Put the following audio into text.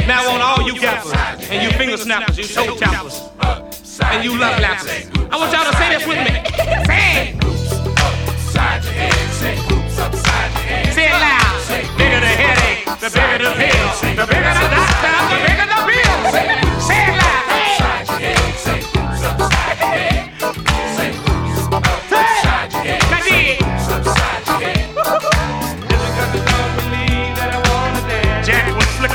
Now I want all you gappers and you finger snappers, you toe tappers, and you love lappers. I want y'all to say this with me.